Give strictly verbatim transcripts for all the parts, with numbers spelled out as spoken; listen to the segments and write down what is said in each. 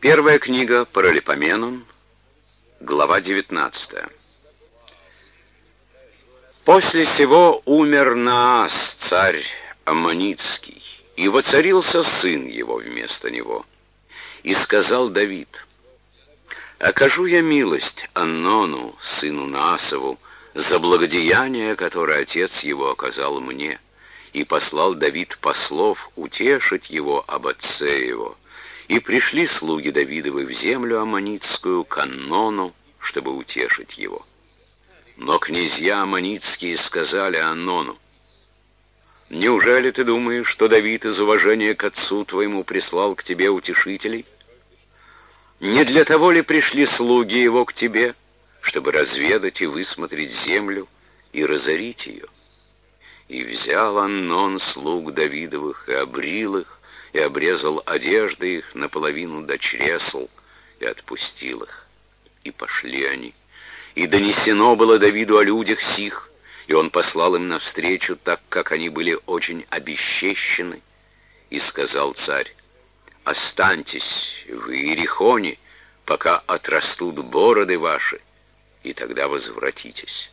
Первая книга Паралипоменон, глава девятнадцатая. После сего умер Наас, царь Аммонитский, и воцарился сын его вместо него. И сказал Давид: «Окажу я милость Аннону, сыну Наасову, за благодеяние, которое отец его оказал мне». И послал Давид послов утешить его об отце его. И пришли слуги Давидовы в землю Аммонитскую к Аннону, чтобы утешить его. Но князья Аммонитские сказали Аннону: «Неужели ты думаешь, что Давид из уважения к отцу твоему прислал к тебе утешителей? Не для того ли пришли слуги его к тебе, чтобы разведать и высмотреть землю и разорить ее?» И взял Аннон слуг Давидовых, и обрил их, и обрезал одежды их наполовину до чресл, и отпустил их. И пошли они. И донесено было Давиду о людях сих, и он послал им навстречу, так как они были очень обесчещены. И сказал царь: «Останьтесь в Иерихоне, пока отрастут бороды ваши, и тогда возвратитесь».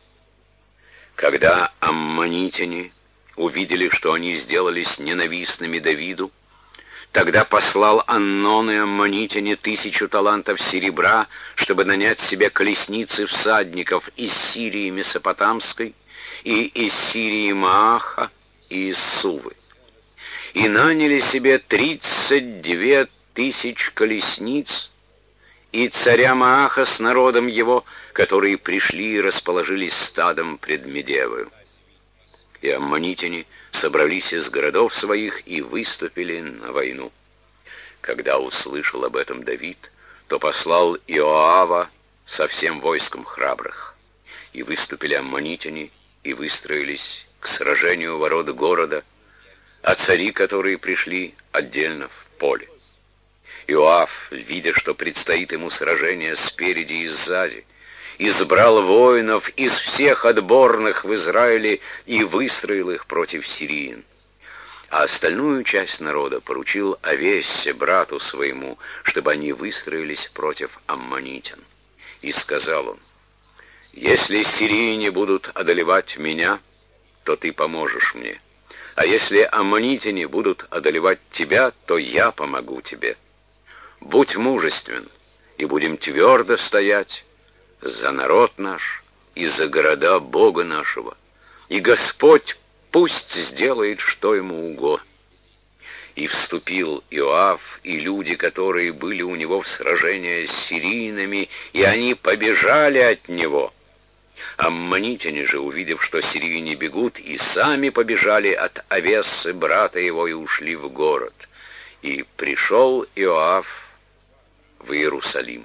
Когда аммонитяне увидели, что они сделались ненавистными Давиду, тогда послал Аннон и аммонитяне тысячу талантов серебра, чтобы нанять себе колесницы всадников из Сирии Месопотамской, и из Сирии Мааха, и из Сувы. И наняли себе тридцать две тысячи колесниц, и царя Мааха с народом его, которые пришли и расположились стадом пред Медевою. И аммонитяне собрались из городов своих и выступили на войну. Когда услышал об этом Давид, то послал Иоава со всем войском храбрых. И выступили аммонитяне и выстроились к сражению у ворот города, а цари, которые пришли, отдельно в поле. Иоав, видя, что предстоит ему сражение спереди и сзади, избрал воинов из всех отборных в Израиле и выстроил их против сириян. А остальную часть народа поручил Авессе, брату своему, чтобы они выстроились против аммонитян. И сказал он: «Если сирияне будут одолевать меня, то ты поможешь мне, а если аммонитяне будут одолевать тебя, то я помогу тебе. Будь мужествен, и будем твердо стоять за народ наш и за города Бога нашего, и Господь пусть сделает, что ему угодно». И вступил Иоав и люди, которые были у него в сражении с сирийцами, и они побежали от него. Аммонитяне же, увидев, что сирийцы бегут, и сами побежали от Авессы, брата его, и ушли в город. И пришел Иоав в Иерусалим.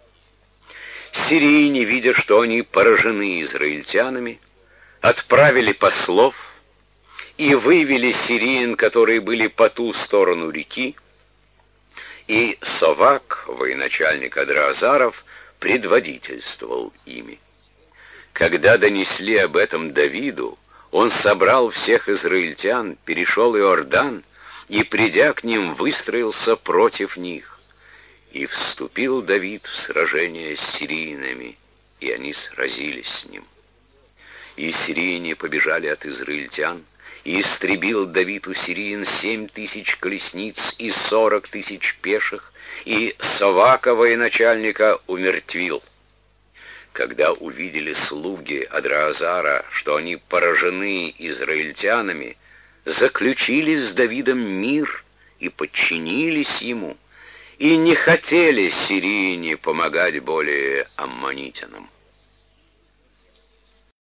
Сирийцы, видя, что они поражены израильтянами, отправили послов и вывели сириян, которые были по ту сторону реки, и Совак, военачальник Адраазаров, предводительствовал ими. Когда донесли об этом Давиду, он собрал всех израильтян, перешел Иордан и, придя к ним, выстроился против них. И вступил Давид в сражение с сирийцами, и они сразились с ним. И сирияне побежали от израильтян, и истребил Давид у сириян семь тысяч колесниц и сорок тысяч пеших, и Совака, военачальника, умертвил. Когда увидели слуги Адраазара, что они поражены израильтянами, заключили с Давидом мир и подчинились ему, и не хотели сирияне помогать более аммонитянам.